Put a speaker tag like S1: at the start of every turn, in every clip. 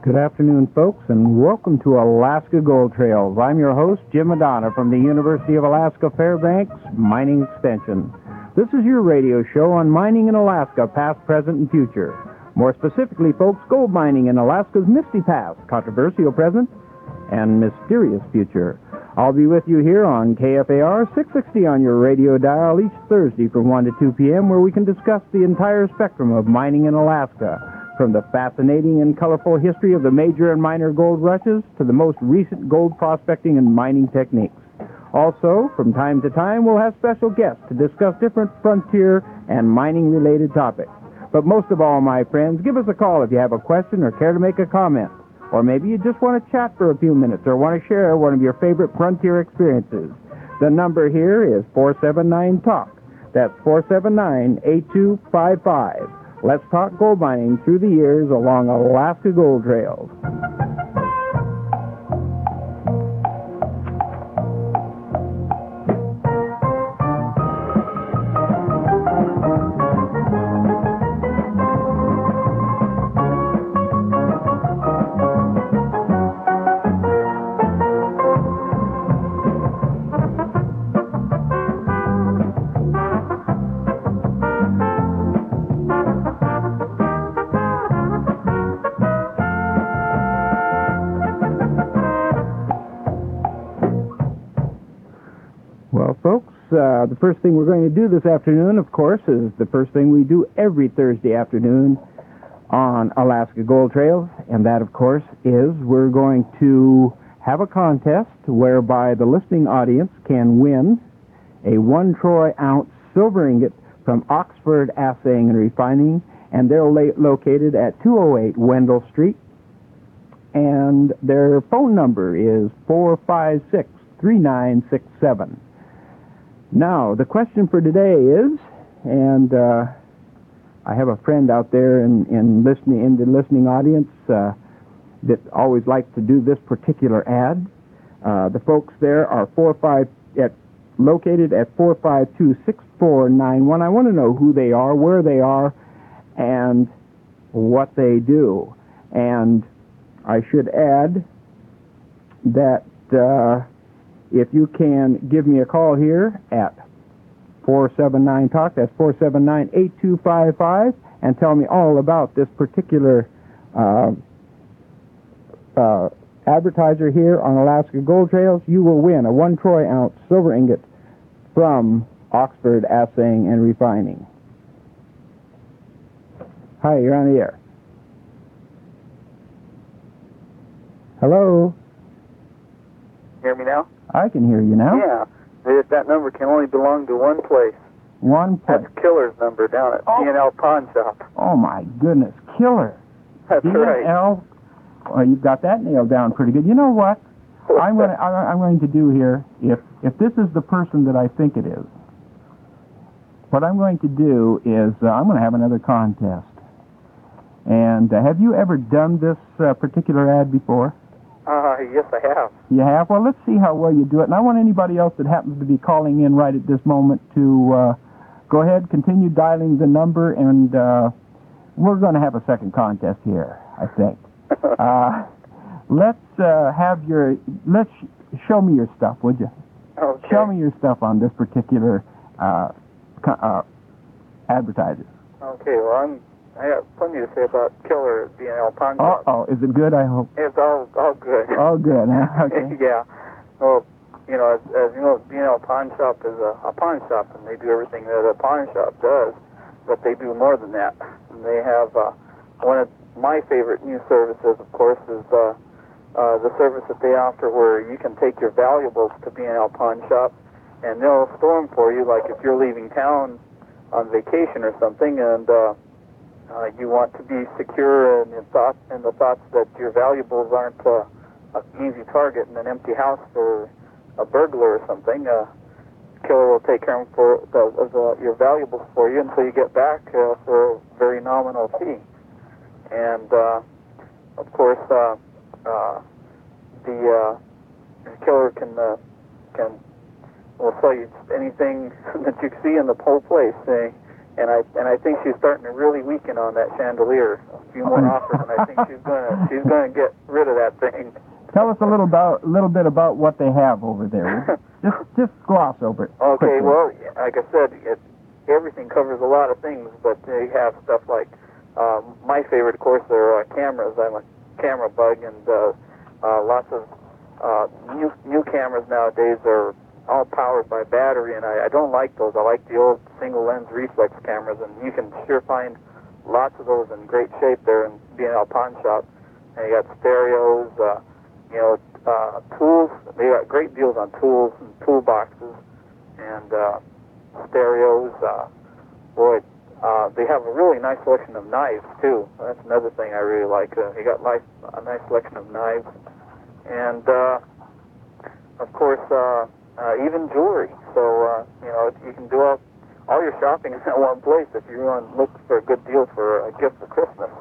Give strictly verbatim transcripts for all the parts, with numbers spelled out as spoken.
S1: Good afternoon, folks, and welcome to Alaska Gold Trails. I'm your host, Jim Madonna, from the University of Alaska Fairbanks Mining Extension. This is your radio show on mining in Alaska, past, present, and future. More specifically, folks, gold mining in Alaska's misty past, controversial present, and mysterious future. I'll be with you here on K F A R six sixty on your radio dial each Thursday from one to two p.m., where we can discuss the entire spectrum of mining in Alaska, from the fascinating and colorful history of the major and minor gold rushes to the most recent gold prospecting and mining techniques. Also, from time to time, we'll have special guests to discuss different frontier and mining-related topics. But most of all, my friends, give us a call if you have a question or care to make a comment. Or maybe you just want to chat for a few minutes or want to share one of your favorite frontier experiences. The number here is four seven nine talk. That's four seven nine, eight two five five. Let's talk gold mining through the years along Alaska Gold Trails. Well, folks, uh, the first thing we're going to do this afternoon, of course, is the first thing we do every Thursday afternoon on Alaska Gold Trails, and that, of course, is we're going to have a contest whereby the listening audience can win a one troy ounce silver ingot from Oxford Assaying and Refining, and they're la- located at two oh eight Wendell Street, and their phone number is four five six, three nine six seven. Now, the question for today is, and uh, I have a friend out there in, in listening in the listening audience uh, that always likes to do this particular ad. Uh, the folks there are four five at located at four five two, six four nine one. I want to know who they are, where they are, and what they do. And I should add that Uh, if you can give me a call here at four seven nine talk, that's four seven nine, eight two five five, and tell me all about this particular uh, uh, advertiser here on Alaska Gold Trails, you will win a one troy ounce silver ingot from Oxford Assaying and Refining. Hi, you're on the air. Hello?
S2: Hear me now?
S1: I can hear you now.
S2: Yeah. That, that number can only belong to one place.
S1: One place.
S2: That's Killer's number down at
S1: Oh.
S2: B and L Pawn Shop.
S1: Oh, my goodness. Killer.
S2: That's
S1: B and
S2: right.
S1: L, well, you've got that nailed down pretty good. You know what? I'm going to I'm going to do here, if if this is the person that I think it is, what I'm going to do is uh, I'm going to have another contest. And uh, have you ever done this uh, particular ad before?
S2: Uh, yes, I have.
S1: You have? Well, let's see how well you do it. And I want anybody else that happens to be calling in right at this moment to uh, go ahead, continue dialing the number, and uh, we're going to have a second contest here, I think. uh, let's uh, have your, let's sh- show me your stuff, would you?
S2: Okay.
S1: Show me your stuff on this particular uh, co- uh, advertiser.
S2: Okay, well, I'm, I have plenty to say about Killer at B and L Pawn Shop.
S1: Uh-oh, is it good, I hope?
S2: It's all, all good.
S1: Oh, good, huh? Okay.
S2: Yeah. Well, you know, as, as you know, B and L Pawn Shop is a, a pawn shop, and they do everything that a pawn shop does, but they do more than that. And they have uh, one of my favorite new services, of course, is uh, uh, the service that they offer where you can take your valuables to B and L Pawn Shop, and they'll store them for you, like if you're leaving town on vacation or something, and uh, uh, you want to be secure in the thought in the thoughts that your valuables aren't uh, an easy target in an empty house for a burglar or something. Uh, Killer will take care of, for the, of the, your valuables for you until you get back uh, for a very nominal fee. And uh, of course, uh, uh, the uh, Killer can uh, can will sell you anything that you see in the whole place. Uh, and I and I think she's starting to really weaken on that chandelier. A few more offers, and I think she's gonna she's gonna get rid of that thing.
S1: Tell us a little about little bit about what they have over there. just just gloss over it.
S2: Okay,
S1: quickly.
S2: well, like I said, it, everything covers a lot of things, but they have stuff like um, my favorite, of course, are uh, cameras. I'm a camera bug, and uh, uh, lots of uh, new new cameras nowadays are all powered by battery, and I, I don't like those. I like the old single lens reflex cameras, and you can sure find lots of those in great shape there in B and L Pawn Shop. And you got stereos, uh, you know, uh, tools. They got great deals on tools and toolboxes and uh, stereos. Uh, boy, uh, they have a really nice selection of knives too. That's another thing I really like. Uh, you got nice, a nice selection of knives, and uh, of course. Uh, Uh, even jewelry. So, uh, you know, you can do all, all your shopping in that one place if you want to look for a good deal for a gift for Christmas.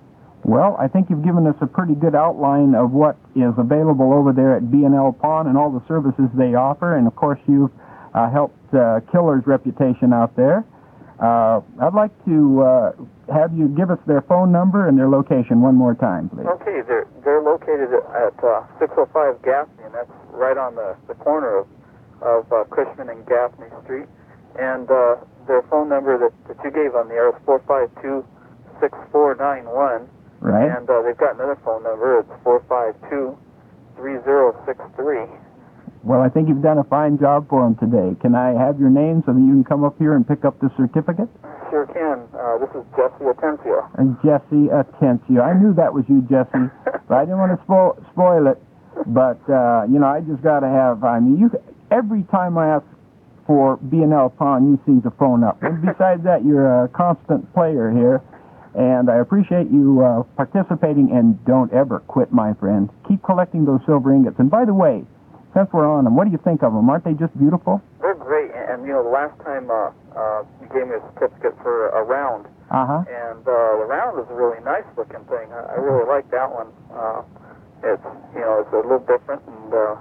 S1: Well, I think you've given us a pretty good outline of what is available over there at B and L Pawn and all the services they offer. And, of course, you've uh, helped uh, Killer's reputation out there. Uh, I'd like to uh, have you give us their phone number and their location one more time, please.
S2: Okay, they're, they're located at uh, six oh five Gaffney, and that's right on the, the corner of of uh, Cushman and Gaffney Street, and uh, their phone number that, that you gave on the air is four five two, six four nine one,
S1: right?
S2: And uh, they've got another phone number, it's four five two, three oh six three.
S1: Well, I think you've done a fine job for them today. Can I have your name so that you can come up here and pick up the certificate?
S2: Sure can. Uh, this is Jesse Atencio.
S1: And Jesse Atencio. I knew that was you, Jesse, but I didn't want to spo- spoil it. But, uh, you know, I just got to have, I mean, you... Every time I ask for B and L Pawn, you seem to phone up. And besides that, you're a constant player here, and I appreciate you uh, participating, and don't ever quit, my friend. Keep collecting those silver ingots. And by the way, since we're on them, what do you think of them? Aren't they just beautiful?
S2: They're great, and, you know, the last time uh, uh, you gave me a certificate for a round,
S1: uh-huh.
S2: and uh, the round is a really nice-looking thing. I, I really like that one. Uh, it's, you know, it's a little different, and... Uh,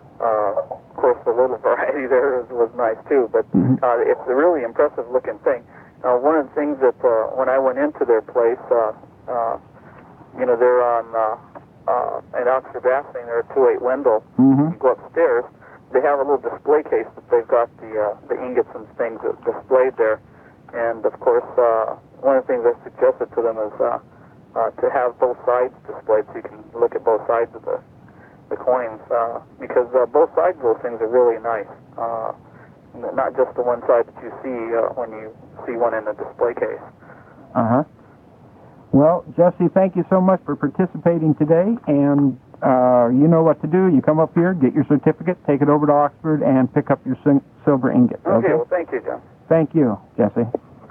S2: Uh, of course, the little variety there was, was nice too, but uh, it's a really impressive-looking thing. Uh, one of the things that uh, when I went into their place, uh, uh, you know, they're on uh, uh, at Oxford Bassing, they're at two eight Wendell.
S1: Mm-hmm.
S2: You go upstairs, they have a little display case that they've got the uh, the ingots and things displayed there, and of course, uh, one of the things I suggested to them is uh, uh, to have both sides displayed so you can look at both sides of the the coins, uh, because uh, both sides of those things are really nice. Uh, not just the one side that you see uh, when you see one in a display case.
S1: Uh-huh. Well, Jesse, thank you so much for participating today, and uh, you know what to do. You come up here, get your certificate, take it over to Oxford, and pick up your sil- silver ingots.
S2: Okay,
S1: okay,
S2: well, thank you, John.
S1: Thank you, Jesse.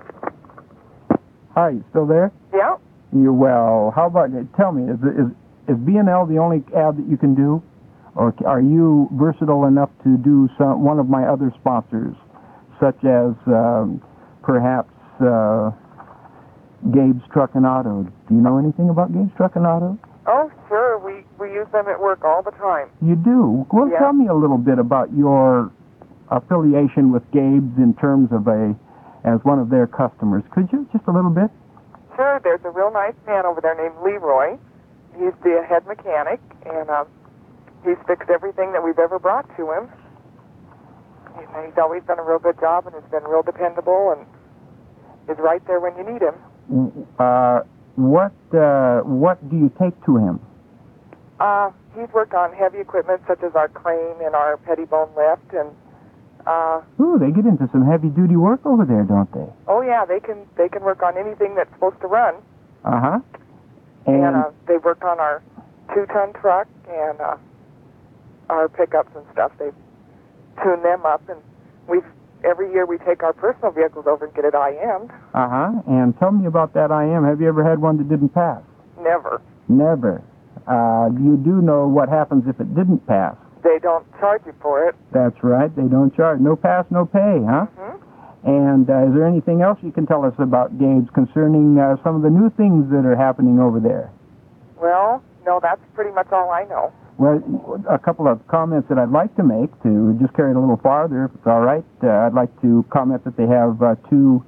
S1: Hi, you still there?
S3: Yeah.
S1: You well, how about, tell me, is, is Is B and L the only ad that you can do, or are you versatile enough to do some one of my other sponsors, such as um, perhaps uh, Gabe's Truck and Auto? Do you know anything about Gabe's Truck and Auto?
S3: Oh, sure. We we use them at work all the time.
S1: You do? Well,
S3: yeah.
S1: Tell me a little bit about your affiliation with Gabe's in terms of a as one of their customers. Could you? Just a little bit?
S3: Sure. There's a real nice man over there named Leroy. He's the head mechanic, and uh, he's fixed everything that we've ever brought to him. And he's always done a real good job, and has been real dependable, and is right there when you need him.
S1: Uh, what uh, what do you take to him?
S3: Uh, he's worked on heavy equipment such as our crane and our pettibone lift, and uh,
S1: ooh, they get into some heavy-duty work over there, don't they?
S3: Oh yeah, they can they can work on anything that's supposed to run.
S1: Uh huh.
S3: And, and uh, they worked on our two-ton truck and uh, our pickups and stuff. They tune them up, and we've every year we take our personal vehicles over and get it I M'd.
S1: Uh huh. And tell me about that I M. Have you ever had one that didn't pass?
S3: Never.
S1: Never. Uh, you do know what happens if it didn't pass.
S3: They don't charge you for it.
S1: That's right. They don't charge. No pass, no pay, huh?
S3: Mm-hmm.
S1: And uh, is there anything else you can tell us about Gabe's concerning uh, some of the new things that are happening over there?
S3: Well, no, that's pretty much all I know.
S1: Well, a couple of comments that I'd like to make to just carry it a little farther, if it's all right. Uh, I'd like to comment that they have uh, two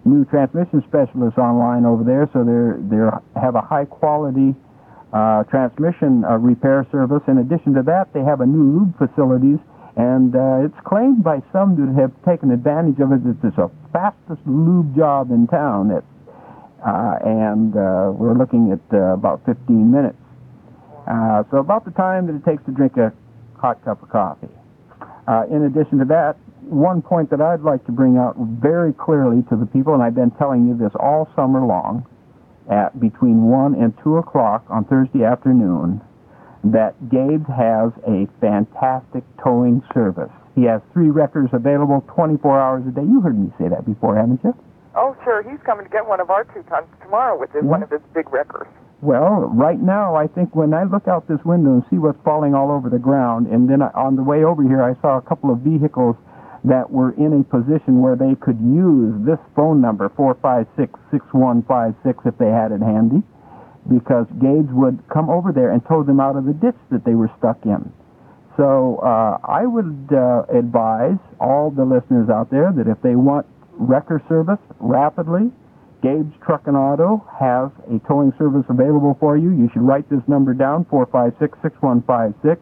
S1: new transmission specialists online over there, so they're they have a high quality uh, transmission uh, repair service. In addition to that, they have a new lube facilities, and uh, it's claimed by some that have taken advantage of it that it's the fastest lube job in town. It, uh, and uh, we're looking at uh, about fifteen minutes. Uh, so about the time that it takes to drink a hot cup of coffee. Uh, in addition to that, one point that I'd like to bring out very clearly to the people, and I've been telling you this all summer long, at between one and two o'clock on Thursday afternoon, that Gabe has a fantastic towing service. He has three wreckers available twenty-four hours a day. You heard me say that before, haven't you?
S3: Oh, sure. He's coming to get one of our two tons tomorrow with his,
S1: Yeah.
S3: one of his big wreckers.
S1: Well, right now, I think when I look out this window and see what's falling all over the ground, and then I, on the way over here, I saw a couple of vehicles that were in a position where they could use this phone number, four five six, six one five six, if they had it handy, because Gabe's would come over there and tow them out of the ditch that they were stuck in. So uh, I would uh, advise all the listeners out there that if they want wrecker service rapidly, Gabe's Truck and Auto has a towing service available for you. You should write this number down, four five six, six one five six.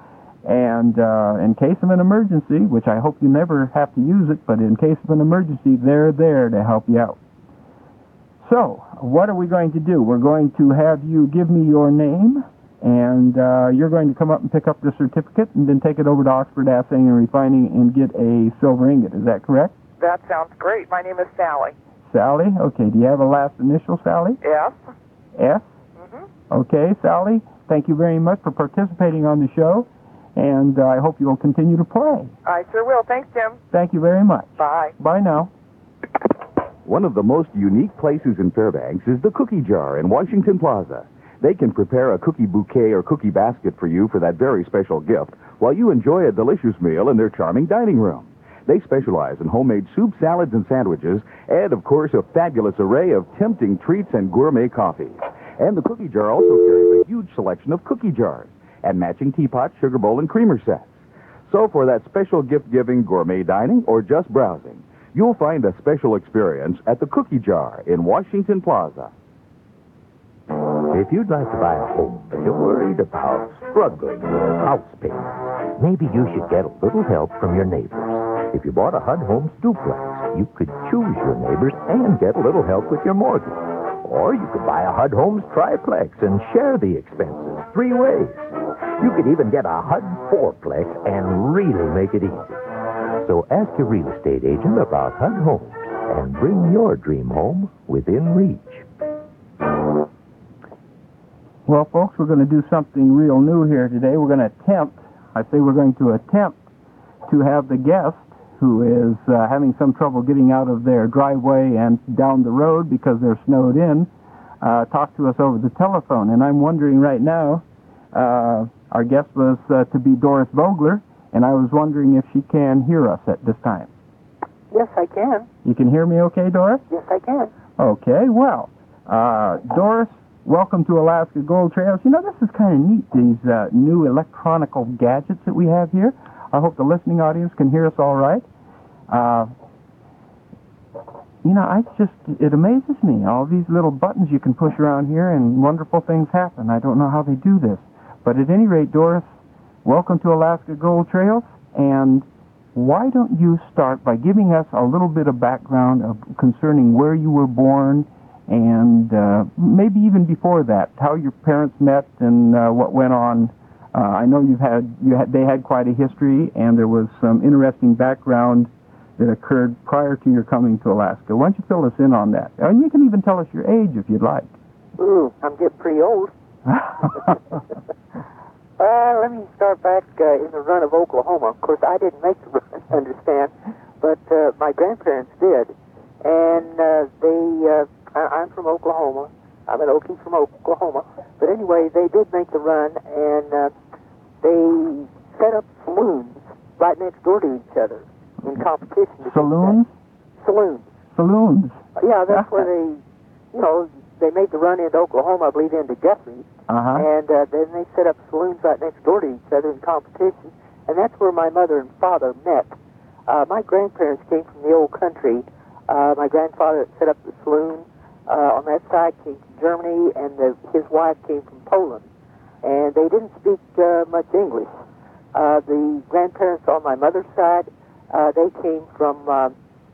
S1: And uh, in case of an emergency, which I hope you never have to use it, but in case of an emergency, they're there to help you out. So, what are we going to do? We're going to have you give me your name, and uh, you're going to come up and pick up the certificate and then take it over to Oxford Assaying and Refining and get a silver ingot. Is that correct?
S3: That sounds great. My name is Sally.
S1: Sally? Okay. Do you have a last initial, Sally?
S3: F.
S1: F?
S3: Mm-hmm.
S1: Okay, Sally, thank you very much for participating on the show, and uh, I hope you'll continue to play.
S3: I sure will. Thanks, Jim.
S1: Thank you very much.
S3: Bye.
S1: Bye now.
S4: One of the most unique places in Fairbanks is the Cookie Jar in Washington Plaza. They can prepare a cookie bouquet or cookie basket for you for that very special gift while you enjoy a delicious meal in their charming dining room. They specialize in homemade soup, salads, and sandwiches, and, of course, a fabulous array of tempting treats and gourmet coffees. And the Cookie Jar also carries a huge selection of cookie jars and matching teapots, sugar bowl, and creamer sets. So for that special gift-giving, gourmet dining, or just browsing, you'll find a special experience at the Cookie Jar in Washington Plaza.
S5: If you'd like to buy a home, but you're worried about struggling with house payments, maybe you should get a little help from your neighbors. If you bought a H U D Homes duplex, you could choose your neighbors and get a little help with your mortgage. Or you could buy a H U D Homes triplex and share the expenses three ways. You could even get a H U D fourplex and really make it easy. So ask your real estate agent about H U D Homes and bring your dream home within reach.
S1: Well, folks, we're going to do something real new here today. We're going to attempt, I say we're going to attempt to have the guest who is uh, having some trouble getting out of their driveway and down the road because they're snowed in, uh, talk to us over the telephone. And I'm wondering right now, uh, our guest was uh, to be Doris Vogler, and I was wondering if she can hear us at this time.
S6: Yes, I can.
S1: You can hear me okay, Doris?
S6: Yes, I can.
S1: Okay, well, uh, Doris, welcome to Alaska Gold Trails. You know, this is kind of neat, these uh, new electronical gadgets that we have here. I hope the listening audience can hear us all right. Uh, you know, I just, it amazes me, all these little buttons you can push around here and wonderful things happen. I don't know how they do this. But at any rate, Doris, welcome to Alaska Gold Trails. And why don't you start by giving us a little bit of background of concerning where you were born and uh, maybe even before that, how your parents met and uh, what went on. Uh, I know you've had, you had, they had quite a history, and there was some interesting background that occurred prior to your coming to Alaska. Why don't you fill us in on that? And you can even tell us your age if you'd like.
S6: Ooh, I'm getting pretty old. uh, let me start back uh, in the run of Oklahoma. Of course, I didn't make the run, understand, but uh, my grandparents did. And uh, they, uh, I, I'm from Oklahoma. I'm an Okie from Oklahoma. But anyway, they did make the run, and uh, they set up saloons right next door to each other in competition.
S1: Saloons?
S6: Saloons.
S1: Saloons.
S6: Yeah, that's where they, you know, they made the run into Oklahoma, I believe, into Guthrie.
S1: Uh-huh.
S6: And uh, then they set up saloons right next door to each other in competition. And that's where my mother and father met. Uh, my grandparents came from the old country Uh, my grandfather set up the saloon. Uh, on that side came from Germany, and the, his wife came from Poland. And they didn't speak uh, much English. Uh, the grandparents on my mother's side, uh, they came from, uh,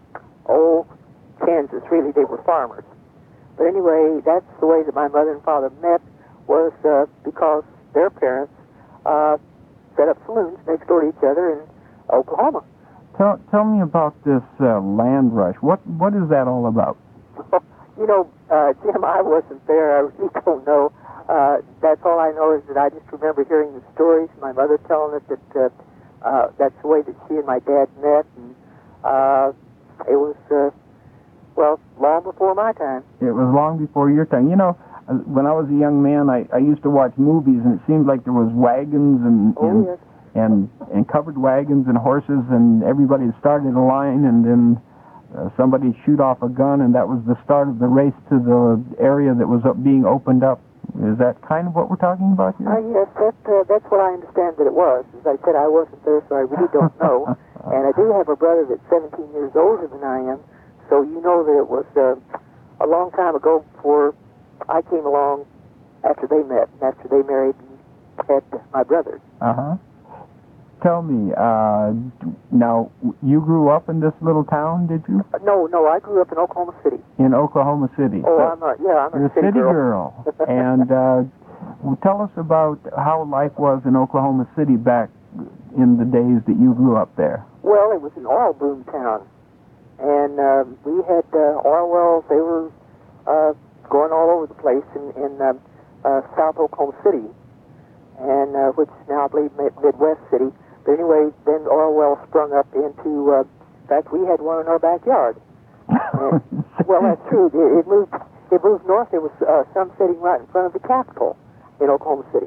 S6: oh, Kansas. Really, they were farmers. But anyway, that's the way that my mother and father met, was uh, because their parents uh, set up saloons next door to each other in Oklahoma.
S1: Tell, tell me about this uh, land rush. What What is that all about?
S6: You know, uh, Jim, I wasn't there. I really don't know. Uh, that's all I know is that I just remember hearing the stories, my mother telling us that uh, uh, that's the way that she and my dad met, and uh, it was, uh, well, long before my time.
S1: It was long before your time. You know, uh, when I was a young man, I, I used to watch movies, and it seemed like there was wagons and
S6: Oh,
S1: and,
S6: yes.
S1: and and covered wagons and horses, and everybody started a line, and then uh, somebody shoot off a gun, and that was the start of the race to the area that was up, being opened up. Is that kind of what we're talking about here?
S6: Uh, yes, that, uh, that's what I understand that it was. As I said, I wasn't there, so I really don't know. And I do have a brother that's seventeen years older than I am, so you know that it was uh, a long time ago before I came along after they met, and after they married and had my brother.
S1: Uh-huh. Tell me, uh, now, you grew up in this little town, did you?
S6: Uh, no, no, I grew up in Oklahoma City.
S1: In Oklahoma City.
S6: Oh,
S1: So
S6: I'm a, yeah, I'm
S1: you're
S6: a city,
S1: city girl. And uh, tell us about how life was in Oklahoma City back in the days that you grew up there.
S6: Well, it was an oil boom town, and uh, we had uh, oil wells. They were uh, going all over the place in, in uh, uh, South Oklahoma City, and uh, which now I believe Mid- Midwest City. But anyway, then oil wells sprung up into. Uh, in fact, we had one in our backyard. And, well, that's true. It, it moved. It moved north. There was uh, some sitting right in front of the Capitol in Oklahoma City.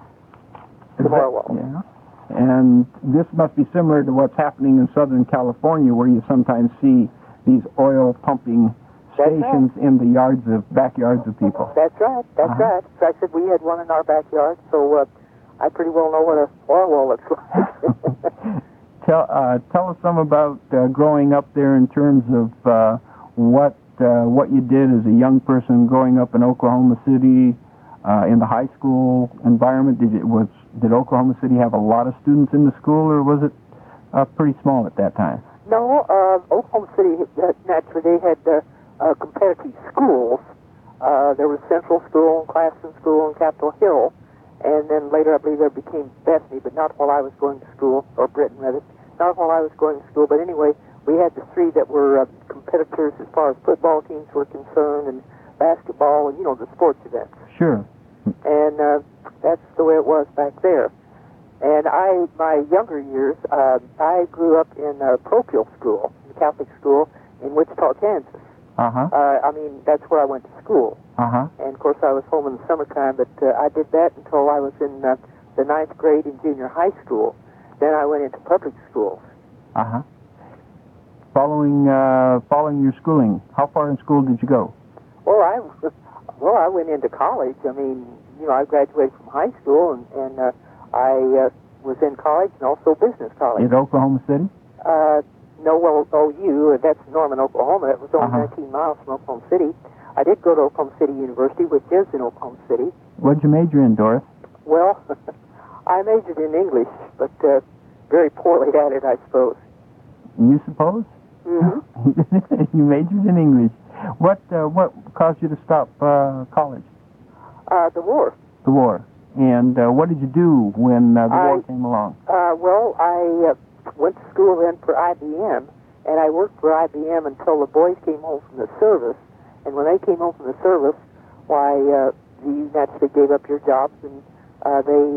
S6: The oil wells.
S1: Yeah. And this must be similar to what's happening in Southern California, where you sometimes see these oil pumping
S6: That's
S1: stations in the yards of backyards of people.
S6: That's right. That's
S1: Uh-huh.
S6: right. So I said we had one in our backyard, so uh, I pretty well know what a oil well looks like.
S1: tell uh, tell us some about uh, growing up there in terms of uh, what uh, what you did as a young person growing up in Oklahoma City uh, in the high school environment. Did it was did Oklahoma City have a lot of students in the school, or was it uh, pretty small at that time?
S6: No, uh, Oklahoma City, uh, naturally, they had uh, uh, competitive schools. Uh, there was Central School, and Claflin School, and Capitol Hill. And then later, I believe there became Bethany, but not while I was going to school, or Britain, rather. Not while I was going to school. But anyway, we had the three that were uh, competitors as far as football teams were concerned, and basketball, and, you know, the sports events.
S1: Sure.
S6: And uh, that's the way it was back there. And I, my younger years, uh, I grew up in a parochial school, a Catholic school in Wichita, Kansas.
S1: Uh-huh.
S6: Uh, I mean, that's where I went to school.
S1: Uh-huh.
S6: And, of course, I was home in the summertime, but uh, I did that until I was in uh, the ninth grade in junior high school. Then I went into public schools.
S1: Uh-huh. Following, uh, following your schooling, how far in school did you go?
S6: Well, I, well, I went into college. I mean, you know, I graduated from high school, and, and uh, I uh, was in college and also business college.
S1: In Oklahoma City?
S6: Uh, no, well, O U, that's Norman, Oklahoma. It was only
S1: Uh-huh.
S6: nineteen miles from Oklahoma City. I did go to Oklahoma City University, which is in Oklahoma City.
S1: What'd you major in, Doris?
S6: Well, I majored in English, but uh, very poorly at it, I suppose.
S1: You suppose?
S6: Mm-hmm.
S1: You majored in English. What uh, what caused you to stop uh, college?
S6: Uh, the war.
S1: The war. And uh, what did you do when uh, the
S6: I-
S1: war came along?
S6: Uh, well, I uh, went to school then for I B M, and I worked for I B M until the boys came home from the service. And when they came home from the service, why, uh, you naturally gave up your jobs, and uh, they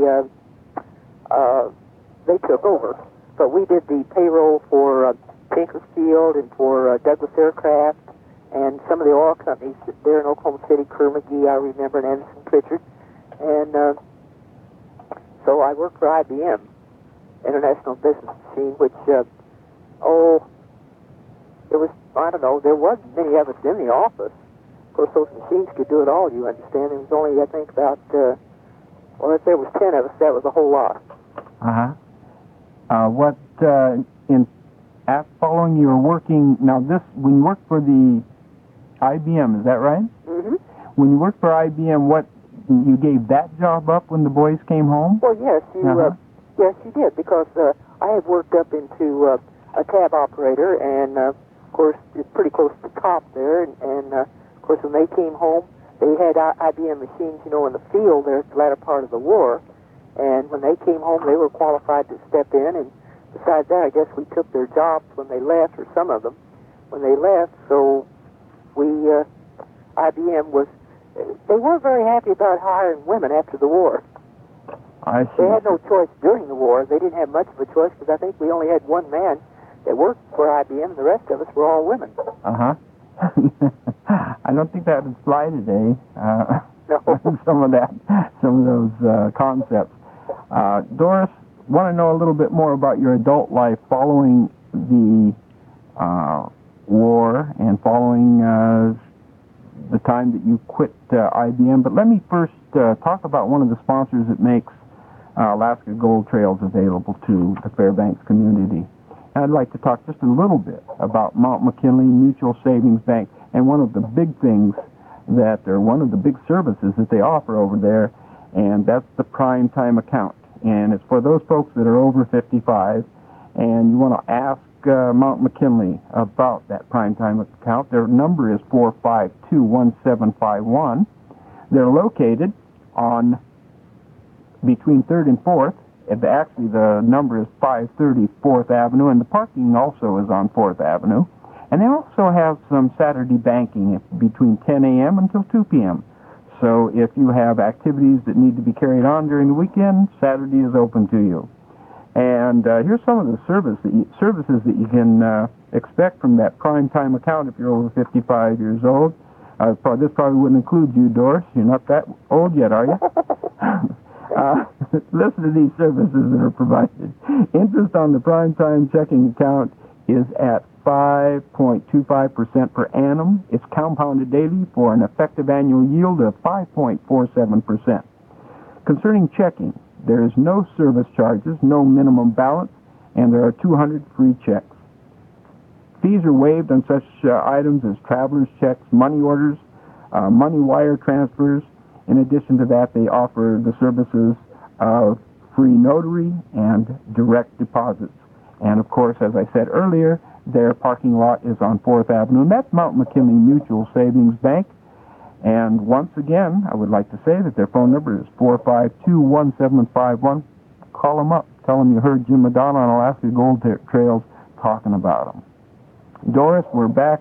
S6: uh, uh, they took over. But we did the payroll for uh, Tinkerfield and for uh, Douglas Aircraft and some of the oil companies there in Oklahoma City, Kerr McGee, I remember, and Anderson Pritchard. And uh, so I worked for I B M, International Business Machine, which, uh, oh, there was, I don't know, there wasn't many of us in the office. Of course, those machines could do it all, you understand. There was only, I think, about, uh, well, if there was ten of us, that was a whole lot.
S1: Uh-huh. Uh, what, uh, in after following you were working, now this, when you worked for the I B M, is that right?
S6: Mm-hmm.
S1: When you worked for I B M, what, you gave that job up when the boys came home?
S6: Well, yes, you,
S1: Uh-huh.
S6: uh, yes, you did, because uh, I had worked up into uh, a cab operator, and uh, of course, it's pretty close to the top there, and, and uh, of course, when they came home, they had I B M machines, you know, in the field there at the latter part of the war, and when they came home, they were qualified to step in, and besides that, I guess we took their jobs when they left, or some of them, when they left, so we, uh, I B M was, they weren't very happy about hiring women after the war.
S1: I see.
S6: They had no choice during the war. They didn't have much of a choice, because I think we only had one man that worked for I B M, and the rest of us were all women.
S1: Uh-huh. I don't think that would fly today. Uh,
S6: No.
S1: some of that, some of those uh, concepts. Uh, Doris, want to know a little bit more about your adult life following the uh, war and following uh, the time that you quit uh, I B M. But let me first uh, talk about one of the sponsors that makes uh, Alaska Gold Trails available to the Fairbanks community. And I'd like to talk just a little bit about Mount McKinley Mutual Savings Bank, and one of the big things that, or one of the big services that they offer over there, and that's the Prime Time account. And it's for those folks that are over fifty-five, and you want to ask uh, Mount McKinley about that Prime Time account. Their number is four five two, one seven five one. They're located on between third and fourth. And actually, the number is five thirty fourth Avenue, and the parking also is on fourth Avenue. And they also have some Saturday banking between ten a.m. until two p.m. So if you have activities that need to be carried on during the weekend, Saturday is open to you. And uh, here's some of the service that you, services that you can uh, expect from that Prime Time account if you're over fifty-five years old. Uh, probably, this probably wouldn't include you, Doris. You're not that old yet, are you? uh, listen to these services that are provided. Interest on the Prime Time checking account is at five point two five percent per annum. It's compounded daily for an effective annual yield of five point four seven percent. Concerning checking, there is no service charges, no minimum balance, and there are two hundred free checks. Fees are waived on such uh, items as traveler's checks, money orders, uh, money wire transfers. In addition to that, they offer the services of free notary and direct deposits. And of course, as I said earlier, their parking lot is on fourth Avenue, and that's Mount McKinley Mutual Savings Bank. And once again, I would like to say that their phone number is four five two, one seven five one. Call them up. Tell them you heard Jim Madonna on Alaska Gold Trails talking about them. Doris, we're back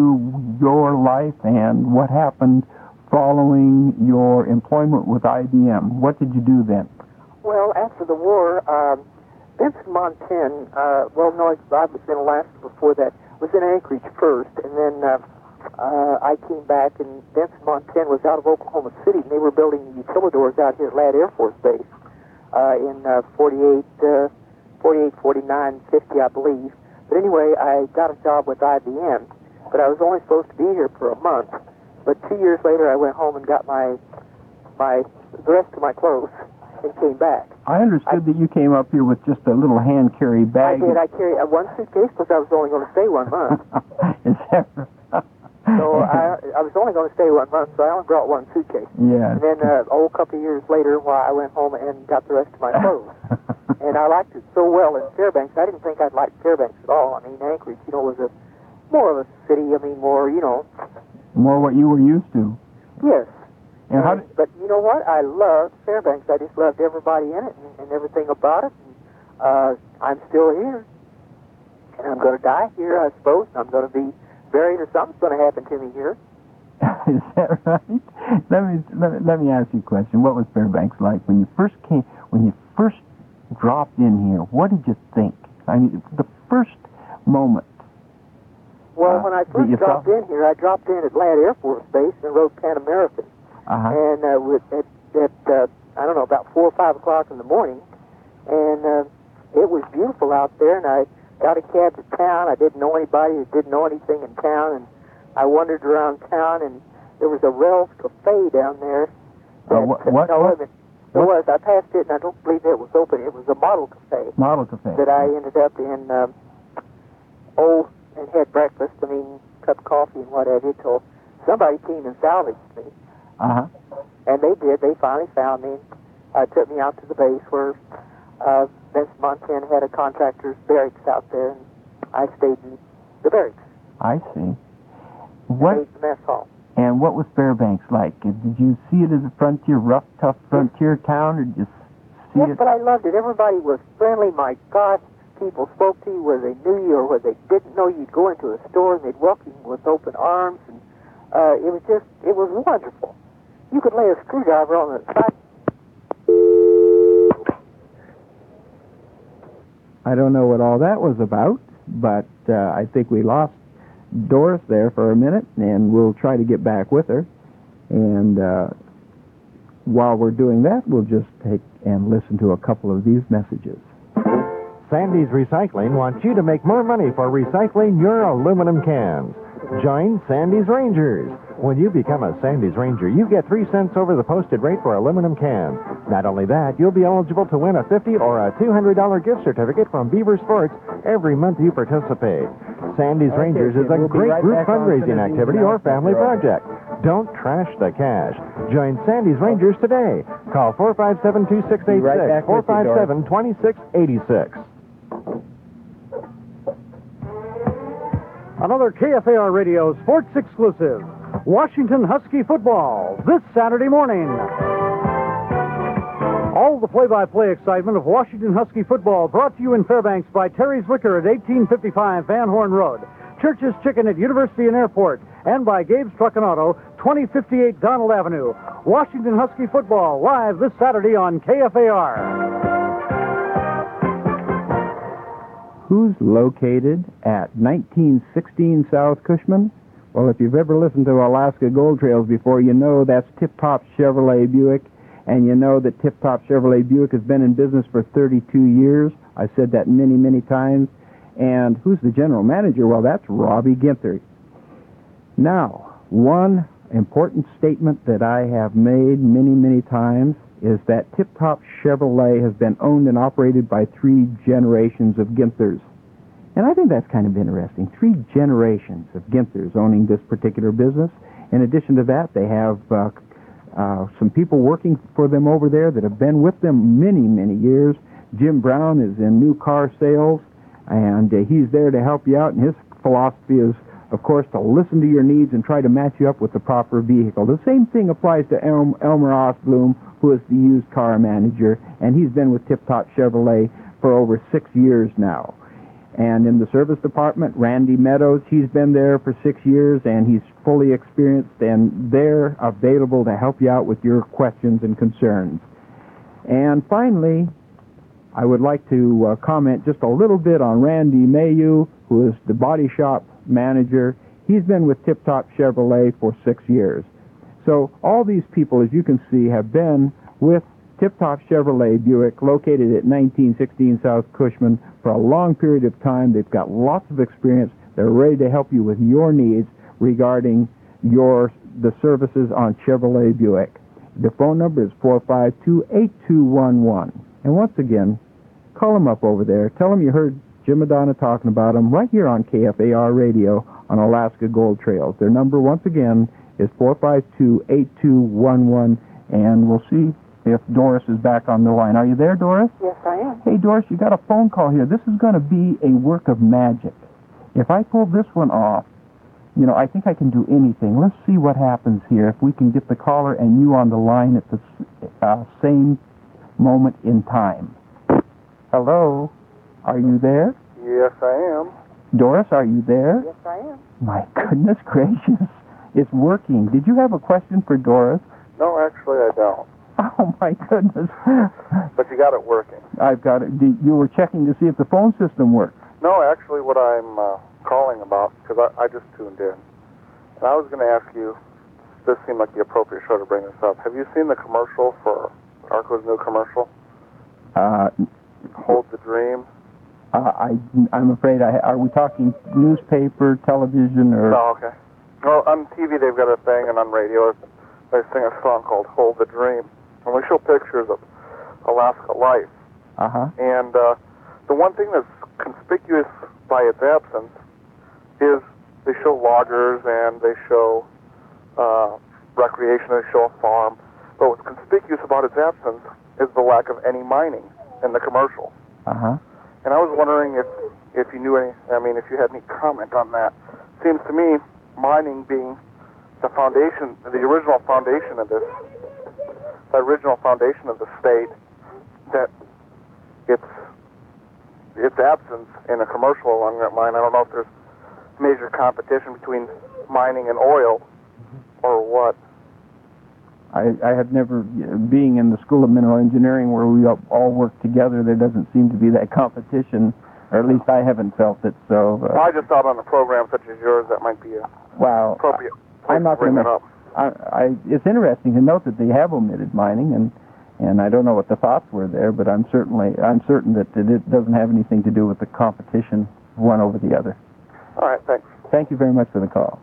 S1: to your life and what happened following your employment with I B M. What did you do then?
S6: Well, after the war, um, Vincent Montagne, uh, well, no, I was in Alaska before that. I was in Anchorage first, and then uh, uh, I came back, and Vincent Montagne was out of Oklahoma City, and they were building the utilidors out here at Ladd Air Force Base uh, in uh, forty-eight, uh, forty-eight, forty-nine, fifty, I believe. But anyway, I got a job with I B M, but I was only supposed to be here for a month. But two years later, I went home and got my my the rest of my clothes and came back.
S1: I understood I, that you came up here with just a little hand-carry bag.
S6: I did. I carried uh, one suitcase because I was only going to stay one month.
S1: Is that right?
S6: So I I was only going to stay one month, so I only brought one suitcase.
S1: Yeah.
S6: And then uh, oh, a couple of years later, well, I went home and got the rest of my clothes. And I liked it so well in Fairbanks. I didn't think I'd like Fairbanks at all. I mean, Anchorage, you know, was a more of a city. I mean, more, you know.
S1: More what you were used to.
S6: Yes.
S1: And how did,
S6: but you know what? I loved Fairbanks. I just loved everybody in it and, and everything about it. And, uh, I'm still here. And I'm going to die here, I suppose. I'm going to be buried or something's going to happen to me here.
S1: Is that right? Let me, let me let me ask you a question. What was Fairbanks like when you first came? When you first dropped in here, what did you think? I mean, the first moment.
S6: Well,
S1: uh,
S6: when I first dropped
S1: saw?
S6: in here, I dropped in at Ladd Air Force Base and rode Pan American.
S1: Uh-huh.
S6: And uh, with, at, at uh, I don't know, about four or five o'clock in the morning, and uh, it was beautiful out there. And I got a cab to town. I didn't know anybody. I didn't know anything in town, and I wandered around town. And there was a Ralph's Cafe down there.
S1: Uh, what? What?
S6: No,
S1: what?
S6: It, it was. I passed it, and I don't believe it was open. It was a model cafe.
S1: Model cafe.
S6: That I ended up in. Um, old and had breakfast, I mean, cup of coffee and what have you, till somebody came and salvaged me.
S1: Uh-huh.
S6: And they did. They finally found me. Uh, took me out to the base where uh, Vince Montana had a contractor's barracks out there, and I stayed in the barracks.
S1: I see.
S6: I
S1: What
S6: stayed in the mess hall.
S1: and what was Fairbanks like? Did you see it as a frontier, rough, tough frontier town, or did you see
S6: Yes,
S1: it?
S6: but I loved it. Everybody was friendly. My God, people spoke to you whether they knew you or whether they didn't know you. You'd go into a store and they'd welcome you with open arms, and uh, it was just, it was wonderful. You could lay a screwdriver on the side.
S1: I don't know what all that was about, but uh, I think we lost Doris there for a minute, and we'll try to get back with her. And uh, while we're doing that, we'll just take and listen to a couple of these messages.
S7: Sandy's Recycling wants you to make more money for recycling your aluminum cans. Join Sandy's Rangers. When you become a Sandy's Ranger, you get three cents over the posted rate for aluminum cans. Not only that, you'll be eligible to win a fifty dollars or a two hundred dollars gift certificate from Beaver Sports every month you participate. Sandy's
S1: Okay,
S7: Rangers is a
S1: we'll be
S7: great
S1: right
S7: group
S1: back on
S7: fundraising
S1: Sandy's
S7: activity or family
S1: Rangers.
S7: project. Don't trash the cash. Join Sandy's Rangers today. Call four five seven, two six eight
S1: Be right
S7: six,
S1: back with you,
S7: four five seven, two six eight six.
S8: Another K F A R Radio sports exclusive. Washington Husky football this Saturday morning. All the play-by-play excitement of Washington Husky football brought to you in Fairbanks by Terry's Liquor at eighteen fifty-five Van Horn Road, Church's Chicken at University and Airport, and by Gabe's Truck and Auto, twenty fifty-eight Donald Avenue. Washington Husky football live this Saturday on K F A R.
S1: Who's located at nineteen sixteen South Cushman? Well, if you've ever listened to Alaska Gold Trails before, you know that's Tip Top Chevrolet Buick, and you know that Tip Top Chevrolet Buick has been in business for thirty-two years. I've said that many, many times. And who's the general manager? Well, that's Robbie Ginther. Now, one important statement that I have made many, many times is that Tip Top Chevrolet has been owned and operated by three generations of Ginthers. And I think that's kind of interesting. Three generations of Ginthers owning this particular business. In addition to that, they have uh, uh, some people working for them over there that have been with them many, many years. Jim Brown is in new car sales, and uh, he's there to help you out. And his philosophy is, of course, to listen to your needs and try to match you up with the proper vehicle. The same thing applies to El- Elmer Osbloom, who is the used car manager, and he's been with Tip Top Chevrolet for over six years now. And in the service department, Randy Meadows, he's been there for six years, and he's fully experienced, and they're available to help you out with your questions and concerns. And finally, I would like to uh, comment just a little bit on Randy Mayu, who is the body shop manager. He's been with Tip Top Chevrolet for six years. So all these people, as you can see, have been with Tip Top Chevrolet Buick, located at nineteen sixteen South Cushman, for a long period of time. They've got lots of experience. They're ready to help you with your needs regarding your the services on Chevrolet Buick. The phone number is four five two, eight two one one. And once again, call them up over there. Tell them you heard Jim Madonna talking about them right here on K F A R Radio on Alaska Gold Trails. Their number, once again, is four five two, eight two one one, and we'll see if Doris is back on the line. Are you there, Doris?
S6: Yes, I am.
S1: Hey, Doris, you got a phone call here. This is going to be a work of magic. If I pull this one off, you know, I think I can do anything. Let's see what happens here. If we can get the caller and you on the line at the uh, same moment in time. Hello? Are you there?
S2: Yes, I am.
S1: Doris, are you there?
S6: Yes, I am.
S1: My goodness gracious. It's working. Did you have a question for Doris?
S2: No, actually, I don't.
S1: Oh, my goodness.
S2: But you got it working.
S1: I've got it. You were checking to see if the phone system works.
S2: No, actually, what I'm uh, calling about, because I, I just tuned in, and I was going to ask you, this seemed like the appropriate show to bring this up. Have you seen the commercial for Arco's new commercial?
S1: Uh,
S2: Hold the Dream?
S1: uh, I, I'm afraid, I, are we talking newspaper, television, or...
S2: No, okay. Well, on T V they've got a thing, and on radio they sing a song called Hold the Dream. And we show pictures of Alaska life.
S1: Uh-huh.
S2: And uh, the one thing that's conspicuous by its absence
S9: is they show loggers and they show uh, recreation, they show a farm. But what's conspicuous about its absence is the lack of any mining in the commercial.
S1: Uh-huh.
S9: And I was wondering if, if you knew any, I mean, if you had any comment on that. Seems to me, mining being the foundation, the original foundation of this, the original foundation of the state, that its its absence in a commercial along that line, I don't know if there's major competition between mining and oil or what.
S1: I, I had never, being in the School of Mineral Engineering where we all work together, there doesn't seem to be that competition, or at least I haven't felt it, so... Uh,
S9: well, I just thought on a program such as yours that might be a
S1: well,
S9: appropriate place
S1: I'm not
S9: to bring
S1: gonna,
S9: that up.
S1: I, I, it's interesting to note that they have omitted mining, and and I don't know what the thoughts were there, but I'm certainly I'm certain that it doesn't have anything to do with the competition one over the other.
S9: All right, thanks.
S1: Thank you very much for the call.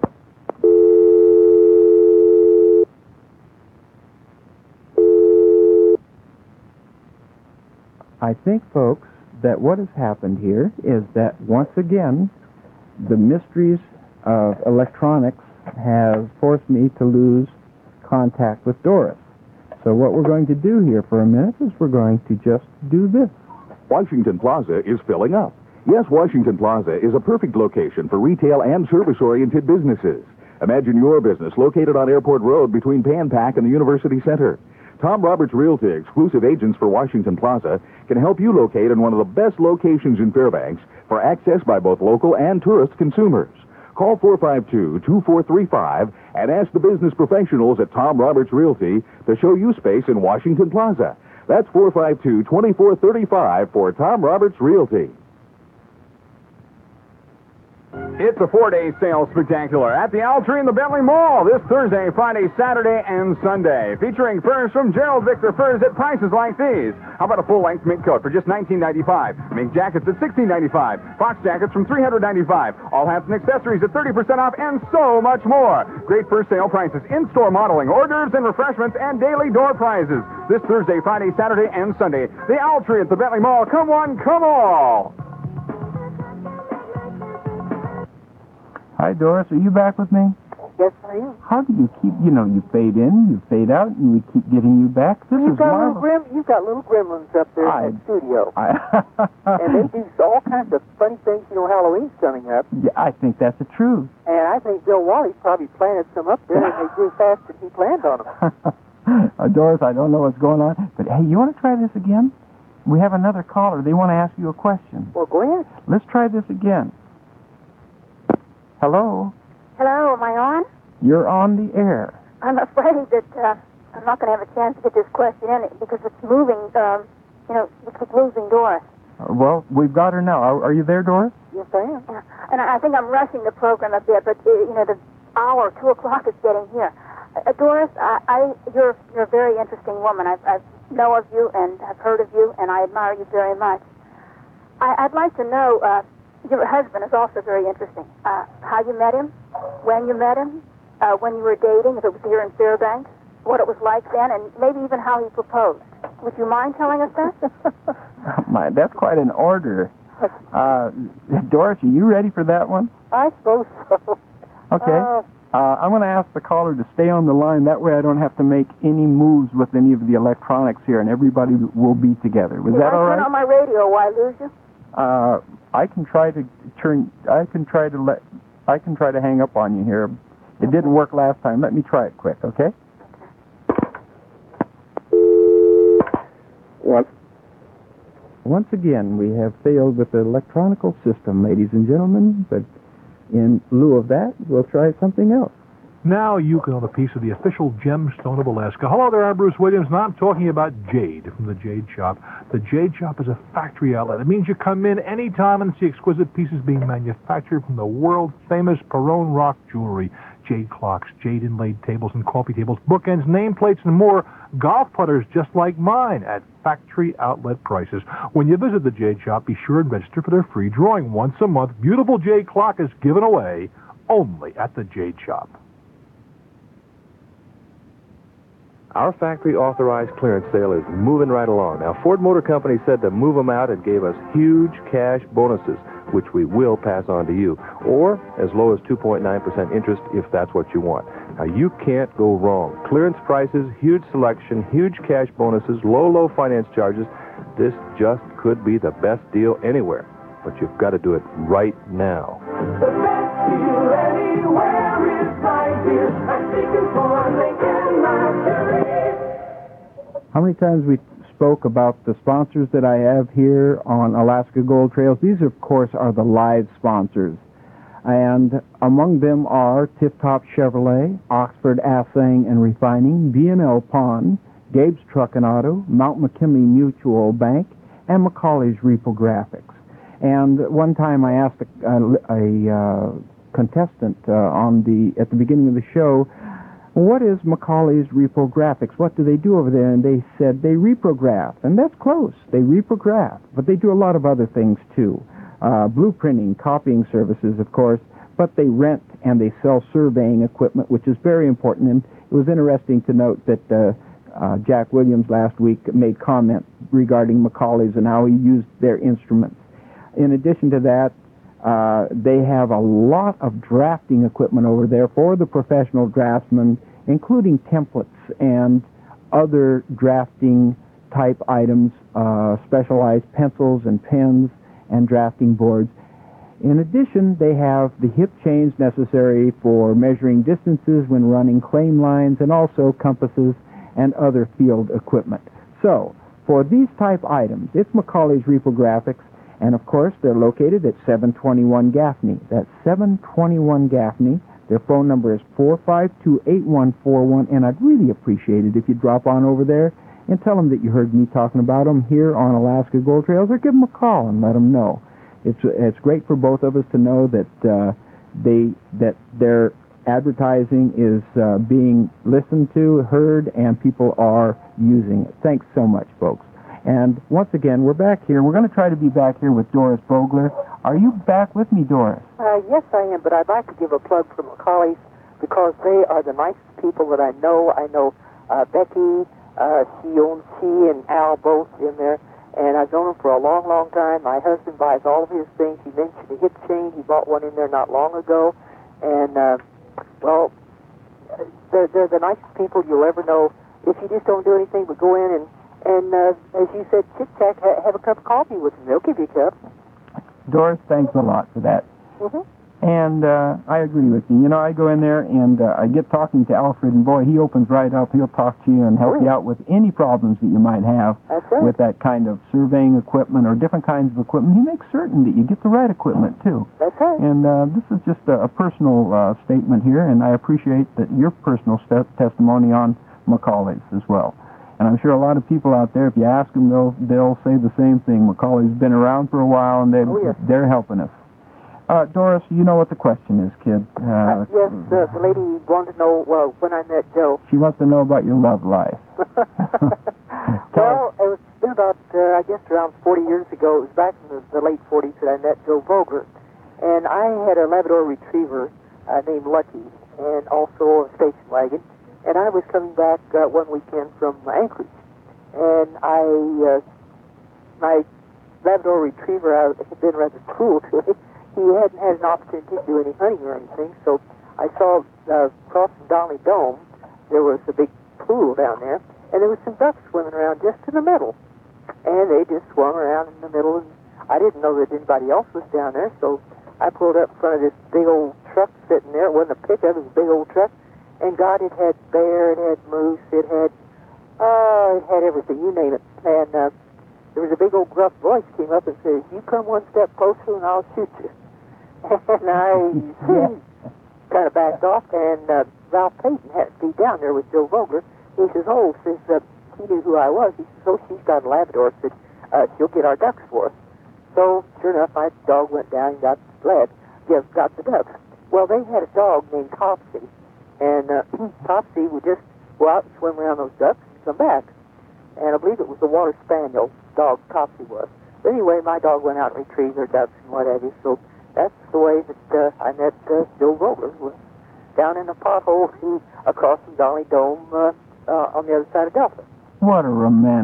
S1: I think, folks, that what has happened here is that once again, the mysteries of electronics have forced me to lose contact with Doris. So what we're going to do here for a minute is we're going to just do this.
S4: Washington Plaza is filling up. Yes, Washington Plaza is a perfect location for retail and service-oriented businesses. Imagine your business located on Airport Road between Pan Pac and the University Center. Tom Roberts Realty, exclusive agents for Washington Plaza, can help you locate in one of the best locations in Fairbanks for access by both local and tourist consumers. Call four five two, two four three five and ask the business professionals at Tom Roberts Realty to show you space in Washington Plaza. That's four five two, two four three five for Tom Roberts Realty.
S10: It's a four-day sales spectacular at the Owl Tree in the Bentley Mall this Thursday, Friday, Saturday, and Sunday. Featuring furs from Gerald Victor Furs at prices like these. How about a full-length mink coat for just nineteen ninety-five dollars? Mink jackets at sixteen ninety-five dollars. Fox jackets from three hundred ninety-five dollars. All hats and accessories at thirty percent off, and so much more. Great first sale prices, in-store modeling, hors d'oeuvres and refreshments, and daily door prizes. This Thursday, Friday, Saturday, and Sunday. The Owl Tree at the Bentley Mall. Come one, come all.
S1: Hi, Doris. Are you back with me?
S6: Yes, I am.
S1: How do you keep, you know, you fade in, you fade out, and we keep getting you back? This
S6: You've
S1: is
S6: got
S1: marvelous.
S6: little grim, you've got little gremlins up there
S1: I-
S6: in the studio.
S1: I,
S6: And they do all kinds of funny things. You know, Halloween's coming up.
S1: yeah, I think that's the truth.
S6: And I think Bill Wally probably planted some up there, and they grew faster than he planned on them.
S1: uh, Doris, I don't know what's going on, but hey, you want to try this again? We have another caller. They want to ask you a question.
S6: Well, go ahead.
S1: Let's try this again. Hello?
S11: Hello, am I on?
S1: You're on the air.
S11: I'm afraid that uh, I'm not going to have a chance to get this question in because it's moving. Um, you know, we keep losing Doris.
S1: Uh, well, we've got her now. Are, are you there, Doris?
S6: Yes, I am.
S11: Yeah. And I I think I'm rushing the program a bit, but uh, you know, the hour, two o'clock, is getting here. Uh, Doris, I, I, you're you're a very interesting woman. I I know of you and I've heard of you, and I admire you very much. I, I'd like to know. Uh, Your husband is also very interesting. Uh, how you met him, when you met him, uh, when you were dating, if it was here in Fairbanks, what it was like then, and maybe even how he proposed. Would you mind telling us that?
S1: My, that's quite an order. Uh, Doris, are you ready for that one?
S6: I suppose so.
S1: Okay.
S6: Uh,
S1: Uh, I'm going to ask the caller to stay on the line. That way I don't have to make any moves with any of the electronics here, and everybody will be together. Was
S11: If
S1: that
S11: I
S1: all
S11: turn
S1: right?
S11: on my radio, will I lose you?
S1: Uh, I can try to turn. I can try to let. I can try to hang up on you here. It didn't work last time. Let me try it quick, okay?
S9: What?
S1: Once again, we have failed with the electronical system, ladies and gentlemen. But in lieu of that, we'll try something else.
S12: Now you can own a piece of the official gemstone of Alaska. Hello there, I'm Bruce Williams, and I'm talking about Jade from the Jade Shop. The Jade Shop is a factory outlet. It means you come in any time and see exquisite pieces being manufactured from the world-famous Perone Rock jewelry. Jade clocks, jade inlaid tables and coffee tables, bookends, nameplates, and more. Golf putters just like mine at factory outlet prices. When you visit the Jade Shop, be sure and register for their free drawing. Once a month, beautiful Jade clock is given away only at the Jade Shop.
S13: Our factory-authorized clearance sale is moving right along. Now, Ford Motor Company said to move them out and gave us huge cash bonuses. which we will pass on to you, or as low as two point nine percent interest if that's what you want. Now, you can't go wrong. Clearance prices, huge selection, huge cash bonuses, low, low finance charges. This just could be the best deal anywhere. But you've got to do it right now.
S14: The best deal anywhere is right here. I'm seeking for Lincoln Mercury.
S1: How many times we spoke about the sponsors that I have here on Alaska Gold Trails? These, of course, are the live sponsors. And among them are Tip Top Chevrolet, Oxford Assaying and Refining, B and L Pond, Gabe's Truck and Auto, Mount McKinley Mutual Bank, and McCauley's Reprographics. And one time I asked a, a, a uh, contestant uh, on the at the beginning of the show, what is McCauley's Reprographics? What do they do over there? And they said they reprograph. And that's close. They reprograph. But they do a lot of other things, too. Uh, blueprinting, copying services, of course. But they rent and they sell surveying equipment, which is very important. And it was interesting to note that uh, uh, Jack Williams last week made comment regarding McCauley's and how he used their instruments. In addition to that, uh, they have a lot of drafting equipment over there for the professional draftsman, including templates and other drafting type items, uh, specialized pencils and pens and drafting boards. In addition, they have the hip chains necessary for measuring distances when running claim lines, and also compasses and other field equipment. So, for these type items, it's McCauley's Reprographics. And, of course, they're located at seven twenty-one Gaffney. That's seven twenty-one Gaffney. Their phone number is four five two, eight one four one, and I'd really appreciate it if you drop on over there and tell them that you heard me talking about them here on Alaska Gold Trails, or give them a call and let them know. It's it's great for both of us to know that uh, they that their advertising is uh, being listened to, heard, and people are using it. Thanks so much, folks. And once again, we're back here. We're going to try to be back here with Doris Vogler. Are you back with me, Doris?
S6: Uh, yes, I am, but I'd like to give a plug for McCauley's because they are the nicest people that I know. I know uh, Becky, uh, she owns, she and Al both in there, and I've known them for a long, long time. My husband buys all of his things. He mentioned a hip chain. He bought one in there not long ago. And, uh, well, they're, they're the nicest people you'll ever know. If you just don't do anything but go in and And uh, as you said, chit-chat, ha- have a cup of coffee with them. They'll give you a cup.
S1: Doris, thanks a lot for that.
S6: Mm-hmm.
S1: And uh, I agree with you. You know, I go in there and uh, I get talking to Alfred, and boy, he opens right up. He'll talk to you and help you out with any problems that you might have
S6: right.
S1: with that kind of surveying equipment or different kinds of equipment. He makes certain that you get the right equipment, too.
S6: That's right.
S1: And uh, this is just a, a personal uh, statement here, and I appreciate that your personal st- testimony on McCauley's as well. And I'm sure a lot of people out there, if you ask them, they'll they'll say the same thing. McCauley's been around for a while, and they've,
S6: oh, yes.
S1: they're helping us. Uh, Doris, you know what the question is, kid. Uh,
S6: uh, yes, uh, the lady wanted to know uh, when I met Joe.
S1: She wants to know about your love life.
S6: Well, it was been about, uh, I guess, around forty years ago. It was back in the, the late forties that I met Joe Vogler. And I had a Labrador Retriever uh, named Lucky, and also a station wagon. And I was coming back uh, one weekend from Anchorage, and I, uh, my Labrador Retriever, I had been rather cruel to him. He hadn't had an opportunity to do any hunting or anything, so I saw uh, across from Donley Dome, there was a big pool down there, and there was some ducks swimming around just in the middle. And they just swung around in the middle, and I didn't know that anybody else was down there, so I pulled up in front of this big old truck sitting there. It wasn't a pickup, it was a big old truck. And God, it had bear, it had moose, it had, oh, it had everything, you name it. And uh, there was a big old gruff voice came up and said, you come one step closer and I'll shoot you. And I kind of backed off, and uh, Ralph Payton had to be down there with Joe Vogler. He says, oh, says, uh, he knew who I was. He says, oh, she's got a Labrador. Said, uh, she'll get our ducks for us. So, sure enough, my dog went down and got the lad, yeah, got the ducks. Well, they had a dog named Topsy. And uh, Topsy would just go out and swim around those ducks and come back. And I believe it was the Water Spaniel dog Topsy was. But anyway, my dog went out and retrieved their ducks and what have you. So that's the way that uh, I met uh, Joe Vogler, was down in a pothole across from Donley Dome uh, uh, on the other side of Delta.
S1: What a romantic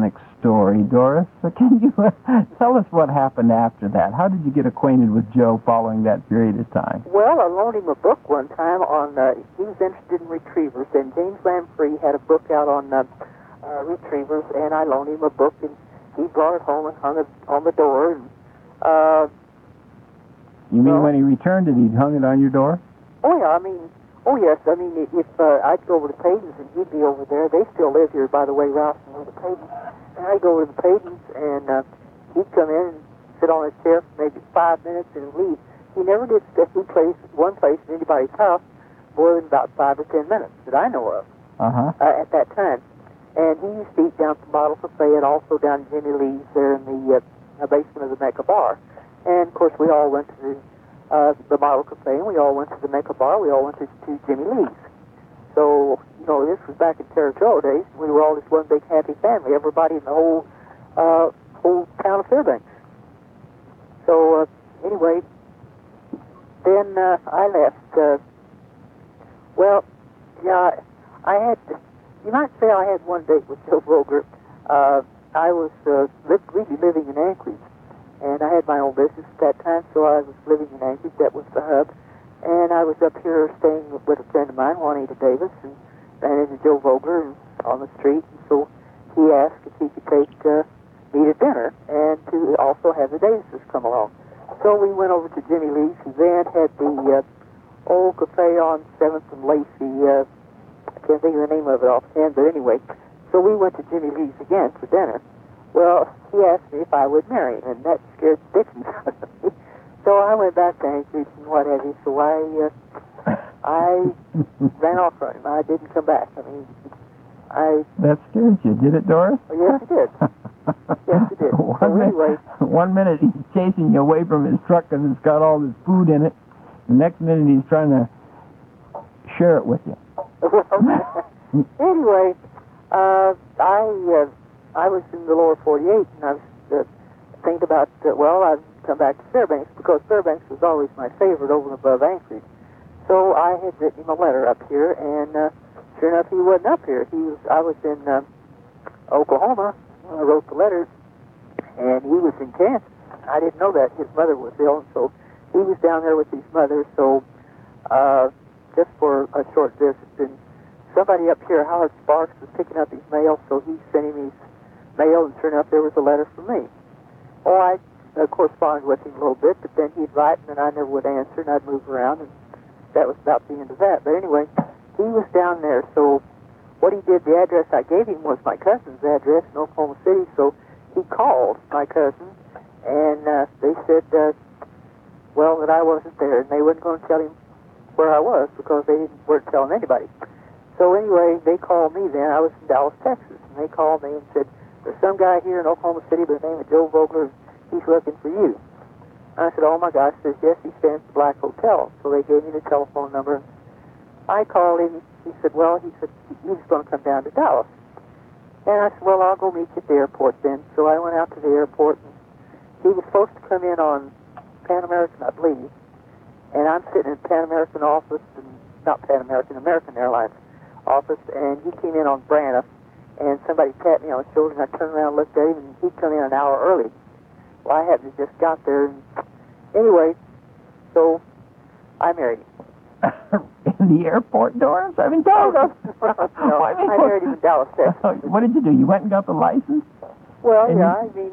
S1: story, Doris. So can you uh, tell us what happened after that? How did you get acquainted with Joe following that period of time?
S6: Well, I loaned him a book one time on, uh, he was interested in retrievers, and James Lamprey had a book out on uh, uh, retrievers, and I loaned him a book, and he brought it home and hung it on the door. And, uh,
S1: you mean
S6: well,
S1: when he returned it, he hung it on your door?
S6: Oh, yeah, I mean, oh, yes, I mean, if uh, I'd go over to Payton's and he'd be over there, they still live here, by the way, Ralph, and over to Payton's, and I'd go over to the Payton's, and uh, he'd come in and sit on his chair for maybe five minutes and leave. He never did stay in place, one place in anybody's house more than about five or ten minutes that I know of
S1: uh-huh.
S6: uh, at that time. And he used to eat down at the Model Cafe and also down Jimmy Lee's there in the uh, basement of the Mecca Bar. And, of course, we all went to the, uh, the Model Cafe, and we all went to the Mecca Bar. We all went to, to Jimmy Lee's. So, you know, this was back in Territorial days. We were all just one big happy family, everybody in the whole uh, whole town of Fairbanks. So, uh, anyway, then uh, I left. Uh, well, yeah, I had, you might say I had one date with Joe Vogler. Uh, I was uh, li- really living in Anchorage, and I had my own business at that time, so I was living in Anchorage. That was the hub. And I was up here staying with a friend of mine, Juanita Davis, and ran into Joe Vogler and, on the street. And so he asked if he could take uh, me to dinner and to also have the Davises come along. So we went over to Jimmy Lee's, who then had the uh, old cafe on seventh and Lacey. Uh, I can't think of the name of it offhand, but anyway. So we went to Jimmy Lee's again for dinner. Well, he asked me if I would marry him, and that scared the dickens out of me. So I went back to Anchorage and what have you. So I, uh, I ran off from him. I didn't come back. I mean, I.
S1: That scared you, did it, Doris?
S6: Oh, yes, it did. Yes, it did.
S1: one,
S6: so
S1: minute,
S6: anyway,
S1: one minute he's chasing you away from his truck because it's got all this food in it. The next minute he's trying to share it with you.
S6: anyway, uh, I uh, I was in the lower forty-eight, and I was uh, thinking about uh, well, I've come back to Fairbanks because Fairbanks was always my favorite over and above Anchorage. So I had written him a letter up here, and uh, sure enough, he wasn't up here. He was. I was in uh, Oklahoma when I wrote the letter, and he was in Kansas. I didn't know that his mother was ill, and so he was down there with his mother. So uh, just for a short visit, and somebody up here, Howard Sparks, was picking up his mail, so he sent him his mail, and sure enough, there was a letter from me. Oh, I uh, corresponded with him a little bit, but then he'd write, and then I never would answer, and I'd move around, and that was about the end of that. But anyway, he was down there, so what he did, the address I gave him was my cousin's address in Oklahoma City, so he called my cousin, and uh, they said, uh, well, that I wasn't there, and they weren't going to tell him where I was because they didn't, weren't telling anybody. So anyway, they called me then. I was in Dallas, Texas, and they called me and said, there's some guy here in Oklahoma City by the name of Joe Vogler. He's looking for you. And I said, oh, my gosh. He says, yes, he stands at the Black Hotel. So they gave me the telephone number. I called him. He said, well, he said, he's going to come down to Dallas. And I said, well, I'll go meet you at the airport then. So I went out to the airport, and he was supposed to come in on Pan American, I believe. And I'm sitting in Pan American office, and not Pan American, American Airlines office, and he came in on Braniff, and somebody tapped me on the shoulder, and I turned around and looked at him, and he'd come in an hour early. Well, I hadn't just got there, and anyway, so I married him.
S1: In the airport, Doris? I mean, Doris.
S6: No, I married him in Dallas, Texas.
S1: What did you do? You went and got the license?
S6: Well,
S1: and
S6: yeah, I mean,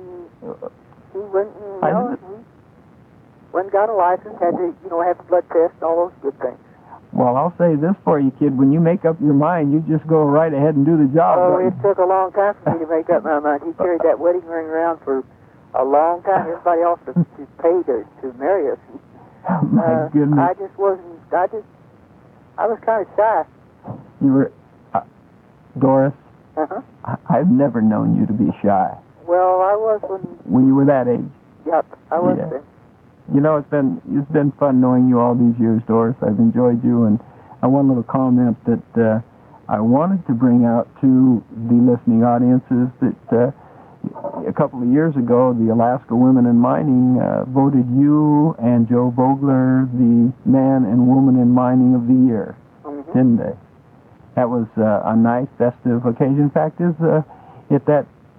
S6: he went and, you know, he went and got a license, had to, you know, have a blood test, and all those good things.
S1: Well, I'll say this for you, kid. When you make up your mind, you just go right ahead and do the job.
S6: Oh, it took a long time for me to make up my mind. He carried that wedding ring around for a long time. Everybody else to, to pay to, to marry us.
S1: Oh, my
S6: uh,
S1: goodness.
S6: I just wasn't, I just, I was kind of shy.
S1: You were, uh, Doris,
S6: Uh-huh.
S1: I, I've never known you to be shy.
S6: Well, I was when...
S1: When you were that age.
S6: Yep, I was
S1: yeah.
S6: then.
S1: You know, it's been it's been fun knowing you all these years, Doris. I've enjoyed you, and I one little comment that uh, I wanted to bring out to the listening audiences that uh, a couple of years ago, the Alaska Women in Mining uh, voted you and Joe Vogler the Man and Woman in Mining of the Year,
S6: mm-hmm.
S1: didn't they? That was uh, a nice, festive occasion. In fact, is uh, at that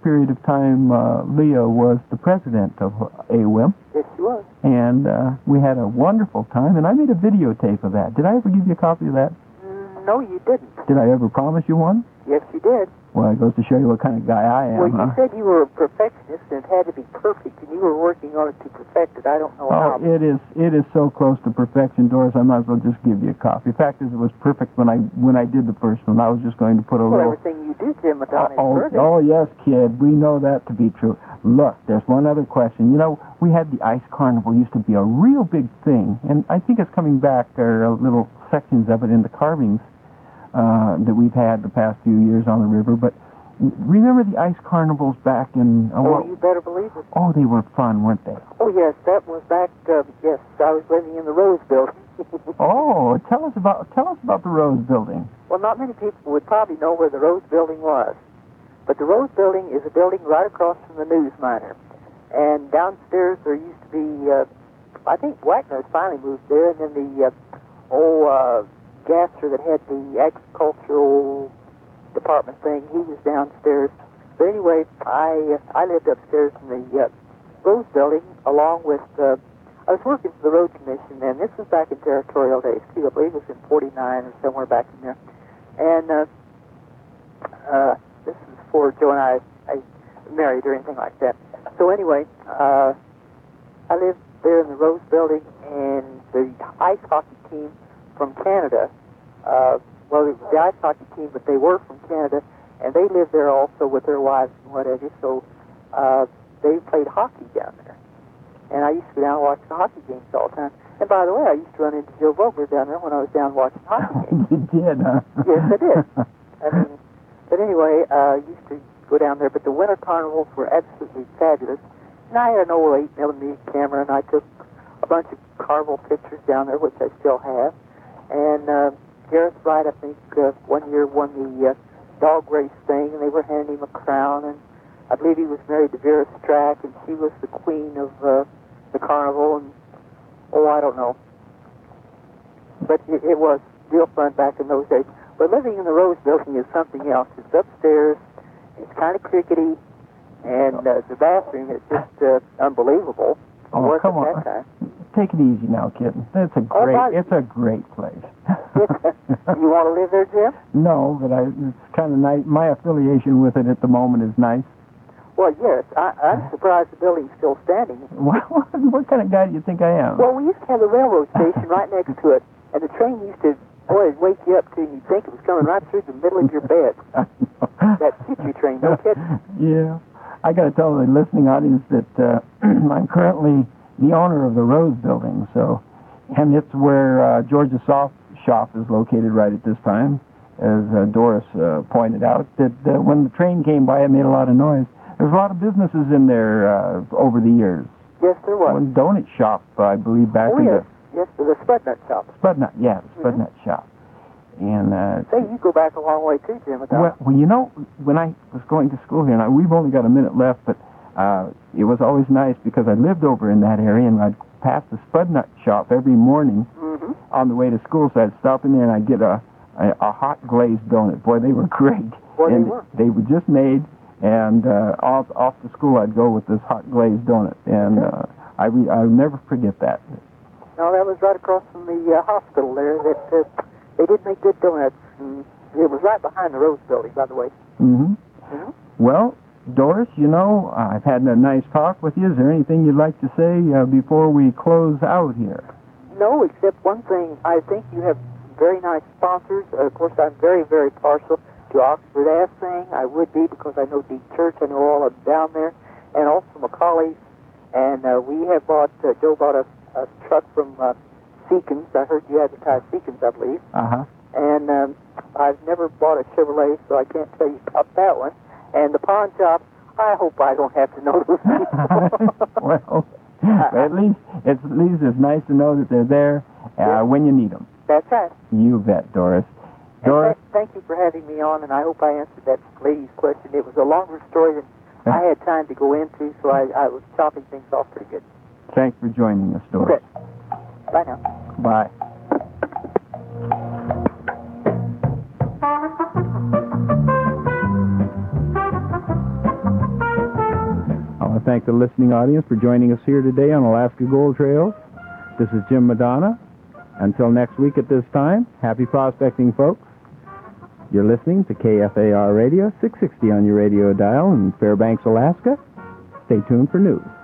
S1: period of time, uh, Leah was the president of A W I M.
S6: Yes, she was.
S1: And uh, we had a wonderful time, and I made a videotape of that. Did I ever give you a copy of that?
S6: Mm, no, you didn't.
S1: Did I ever promise you one?
S6: Yes, you did.
S1: Well, it goes to show you what kind of guy I am.
S6: Well, you
S1: huh?
S6: said you were a perfectionist and it had to be perfect, and you were working on it to perfect it. I don't know
S1: Oh,
S6: how.
S1: it is it is so close to perfection, Doris. I might as well just give you a copy. The fact is, it was perfect when I when I did the first one. I was just going to put a
S6: Well,
S1: little.
S6: everything you do, Jim, Madonna,
S1: Oh,
S6: is perfect.
S1: oh yes, kid. We know that to be true. Look, there's one other question. You know, we had the ice carnival used to be a real big thing, and I think it's coming back. There are little sections of it in the carvings uh, that we've had the past few years on the river. But remember the ice carnivals back in? Uh,
S6: Oh,
S1: what-
S6: you better believe it.
S1: oh, they were fun, weren't they?
S6: Oh, yes, that was back, uh, yes, I was living in the Rose Building.
S1: Oh, tell us about tell us about the Rose Building.
S6: Well, not many people would probably know where the Rose Building was. But the Rose Building is a building right across from the News Miner. And downstairs there used to be, uh, I think Wagner's finally moved there, and then the uh, old uh, gasser that had the agricultural department thing, he was downstairs. But anyway, I uh, I lived upstairs in the uh, Rose Building along with, uh, I was working for the Road Commission, and this was back in territorial days too. I believe it was in forty-nine or somewhere back in there. And uh, uh, this is before Joe and I, I married or anything like that. So anyway, uh, I lived there in the Rose Building, and the ice hockey team from Canada, uh, well, it was the ice hockey team, but they were from Canada, and they lived there also with their wives and whatever, so uh, they played hockey down there. And I used to go down and watch the hockey games all the time. And by the way, I used to run into Joe Vogler down there when I was down watching hockey games.
S1: You did, huh?
S6: Yes, I did. I mean, but anyway, uh, I used to go down there, but the winter carnivals were absolutely fabulous. And I had an old eight millimeter camera, and I took a bunch of carnival pictures down there, which I still have. And uh, Gareth Wright, I think, uh, one year won the uh, dog race thing, and they were handing him a crown. And I believe he was married to Vera Strack, and she was the queen of uh, the carnival. And oh, I don't know. But it, it was real fun back in those days. But living in the Rose Building is something else. It's upstairs. It's kind of crickety. And uh, the bathroom is just uh, unbelievable.
S1: Oh,
S6: Work
S1: come
S6: at
S1: on.
S6: that time.
S1: Take it easy now, kid. It's a
S6: Oh,
S1: great
S6: my-
S1: it's a great place.
S6: You want to live there, Jim?
S1: No, but I, it's kind of nice. My affiliation with it at the moment is nice.
S6: Well, yes. I, I'm surprised the building's still standing.
S1: What, what kind of guy do you think I am?
S6: Well, we used to have the railroad station right next to it, and the train used to, boy, it'd wake you up too, and you'd think it was coming right through the middle of your bed. That choo-choo train, no kidding.
S1: Yeah. I got to tell the listening audience that uh, I'm currently the owner of the Rose Building, so, and it's where uh, Georgia Soft Shop is located right at this time, as uh, Doris uh, pointed out, that uh, when the train came by, it made a lot of noise. There's a lot of businesses in there uh, over the years.
S6: Yes, there was.
S1: One donut shop, I believe, back
S6: Oh,
S1: in
S6: yes. Yes, the Spud Nut Shop.
S1: the Spud Nut, yeah, the Spud
S6: Mhm.
S1: Nut shop. And uh,
S6: Say, you go back a long way, too, Jim. without-
S1: well, well, you know, when I was going to school here, and I, we've only got a minute left, but uh, it was always nice because I lived over in that area, and I'd pass the Spud Nut shop every morning
S6: Mhm.
S1: on the way to school, so I'd stop in there and I'd get a, a, a hot glazed donut. Boy, they were great.
S6: Boy, they
S1: and
S6: were.
S1: They were just made, and uh, off, off to school I'd go with this hot glazed donut, and uh, I re- I'll never forget that.
S6: No, that was right across from the uh, hospital there. That uh, they did make good donuts. And it was right behind the Rose Building, by the way.
S1: Mm-hmm.
S6: Mhm.
S1: Well, Doris, you know, I've had a nice talk with you. Is there anything you'd like to say uh, before we close out here?
S6: No, except one thing. I think you have very nice sponsors. Uh, of course, I'm very, very partial to Oxford Ass Thing. I would be because I know Deep Church. I know all of them down there. And also Macaulay's. And uh, we have bought, uh, Joe bought a, a truck from uh, Seekins. I heard you advertise Seekins, I believe.
S1: Uh-huh.
S6: And um, I've never bought a Chevrolet, so I can't tell you about that one. And the pawn shop, I hope I don't have to know those people.
S1: Well, at least it's at least it's nice to know that they're there uh, when you need them.
S6: That's right.
S1: You bet, Doris.
S6: And
S1: Doris,
S6: th- thank you for having me on, and I hope I answered that lady's question. It was a longer story than I had time to go into, so I, I was chopping things off pretty good.
S1: thanks for joining us, Doris.
S6: Okay. Bye now.
S1: Bye. thank the listening audience for joining us here today on Alaska Gold Trails. This is Jim Madonna. Until next week at this time, happy prospecting, folks. You're listening to K F A R Radio, six sixty on your radio dial in Fairbanks, Alaska. Stay tuned for news.